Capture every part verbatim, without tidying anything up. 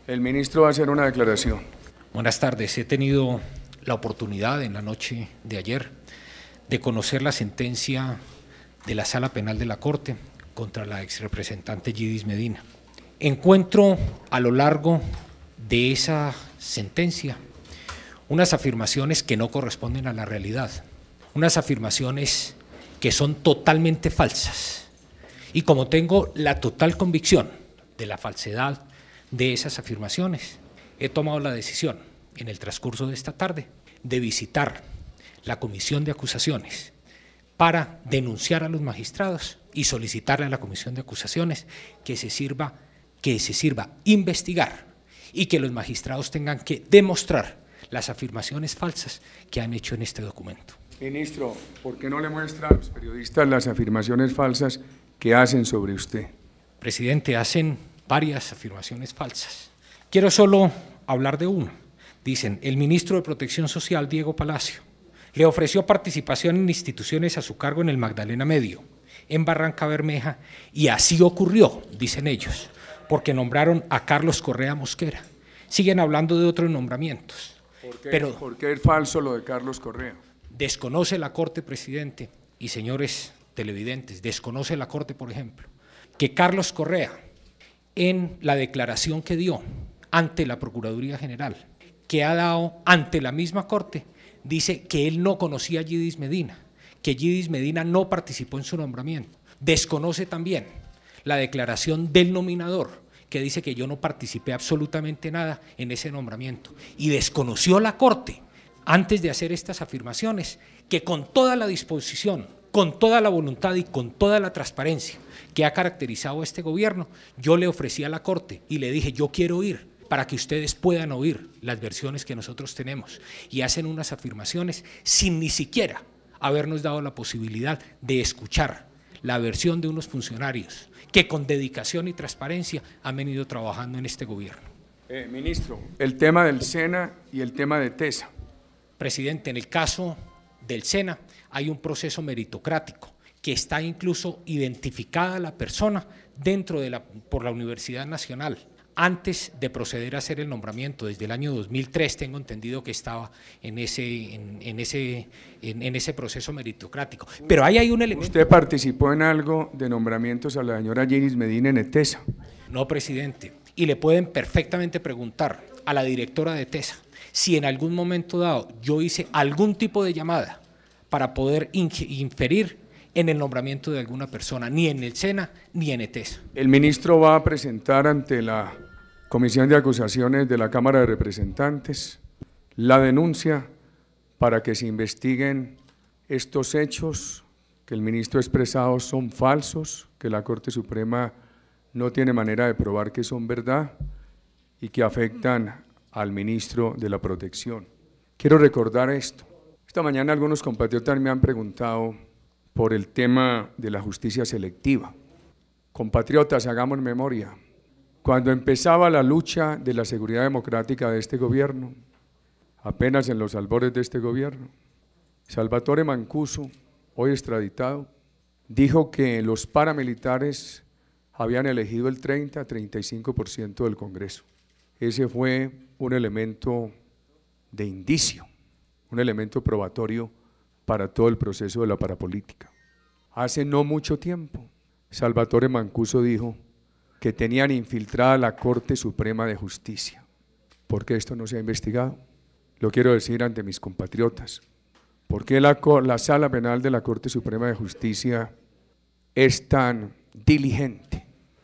El ministro va a hacer una declaración. Buenas tardes. He tenido la oportunidad en la noche de ayer de conocer la sentencia de la Sala Penal de la Corte contra la exrepresentante Yidis Medina. Encuentro a lo largo de esa sentencia unas afirmaciones que no corresponden a la realidad, unas afirmaciones que son totalmente falsas. Y como tengo la total convicción de la falsedad de esas afirmaciones, he tomado la decisión en el transcurso de esta tarde de visitar la Comisión de Acusaciones para denunciar a los magistrados y solicitarle a la Comisión de Acusaciones que se sirva, que se sirva investigar y que los magistrados tengan que demostrar las afirmaciones falsas que han hecho en este documento. Ministro, ¿por qué no le muestra a los periodistas las afirmaciones falsas que hacen sobre usted? Presidente, hacen varias afirmaciones falsas. Quiero solo hablar de una. Dicen, el ministro de Protección Social, Diego Palacio, le ofreció participación en instituciones a su cargo en el Magdalena Medio, en Barranca Bermeja, y así ocurrió, dicen ellos, porque nombraron a Carlos Correa Mosquera. Siguen hablando de otros nombramientos. ¿Por qué, pero ¿Por qué es falso lo de Carlos Correa? Desconoce la Corte, presidente, y señores televidentes, desconoce la Corte, por ejemplo, que Carlos Correa, en la declaración que dio ante la Procuraduría General, que ha dado ante la misma Corte, dice que él no conocía a Yidis Medina, que Yidis Medina no participó en su nombramiento. Desconoce también la declaración del nominador, que dice que yo no participé absolutamente nada en ese nombramiento. Y desconoció la Corte, antes de hacer estas afirmaciones, que con toda la disposición, con toda la voluntad y con toda la transparencia que ha caracterizado a este gobierno, yo le ofrecí a la Corte y le dije, yo quiero ir para que ustedes puedan oír las versiones que nosotros tenemos, y hacen unas afirmaciones sin ni siquiera habernos dado la posibilidad de escuchar la versión de unos funcionarios que con dedicación y transparencia han venido trabajando en este gobierno. Eh, ministro, el tema del SENA y el tema de TESA. Presidente, en el caso del SENA hay un proceso meritocrático que está incluso identificada la persona dentro de la, por la Universidad Nacional. Antes de proceder a hacer el nombramiento, desde el año dos mil tres, tengo entendido que estaba en ese, en, en ese, en, en ese proceso meritocrático. Pero ahí hay un elemento… ¿Usted participó en algo de nombramientos a la señora Yidis Medina en ETESA? No, presidente, y le pueden perfectamente preguntar a la directora de TESA si en algún momento dado yo hice algún tipo de llamada para poder inferir en el nombramiento de alguna persona, ni en el SENA ni en ETESA. El ministro va a presentar ante la Comisión de Acusaciones de la Cámara de Representantes la denuncia para que se investiguen estos hechos que el ministro ha expresado son falsos, que la Corte Suprema no tiene manera de probar que son verdad y que afectan al ministro de la Protección. Quiero recordar esto. Esta mañana algunos compatriotas me han preguntado por el tema de la justicia selectiva. Compatriotas, hagamos memoria. Cuando empezaba la lucha de la seguridad democrática de este gobierno, apenas en los albores de este gobierno, Salvatore Mancuso, hoy extraditado, dijo que los paramilitares habían elegido el treinta a treinta y cinco por ciento del Congreso. Ese fue un elemento de indicio, un elemento probatorio para todo el proceso de la parapolítica. Hace no mucho tiempo, Salvatore Mancuso dijo que tenían infiltrada la Corte Suprema de Justicia. ¿Por qué esto no se ha investigado? Lo quiero decir ante mis compatriotas. ¿Por qué la, la Sala Penal de la Corte Suprema de Justicia es tan diligente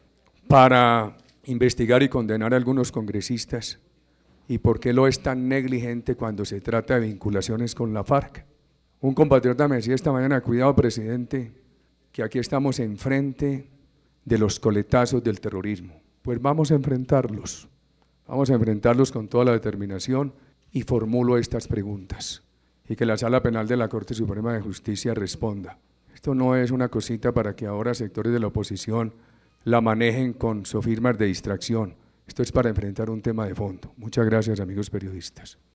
para investigar y condenar a algunos congresistas? ¿Y por qué lo es tan negligente cuando se trata de vinculaciones con la FARC? Un compatriota me decía esta mañana, cuidado presidente, que aquí estamos enfrente de los coletazos del terrorismo. Pues vamos a enfrentarlos, vamos a enfrentarlos con toda la determinación y formulo estas preguntas y que la Sala Penal de la Corte Suprema de Justicia responda. Esto no es una cosita para que ahora sectores de la oposición la manejen con sofismas de distracción. Esto es para enfrentar un tema de fondo. Muchas gracias, amigos periodistas.